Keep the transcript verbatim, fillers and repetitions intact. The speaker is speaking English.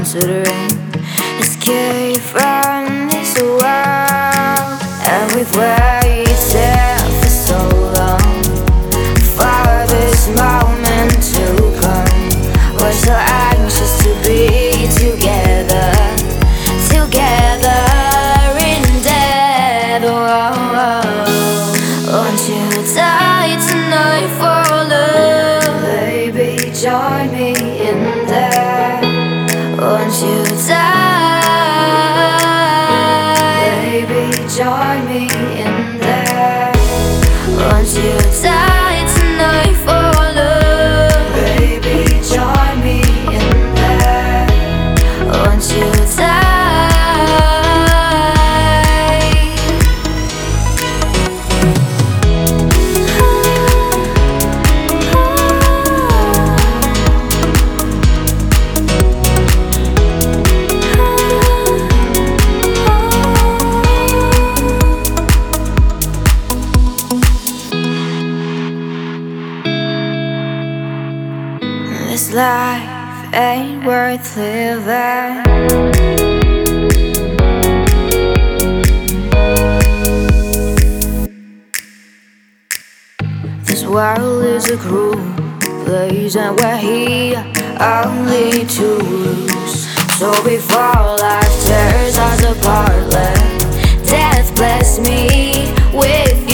considering escape from this world. And we've waited for so long for this moment to come. We're so anxious to be together, together in death. Oh, won't you die tonight for love? Baby, join me in there. Won't you die? Baby, join me in there. Won't you die tonight for love? Baby, join me in there. Won't you die? This life ain't worth living. This world is a cruel place, and we're here only to lose. So before life tears us apart, let death bless me with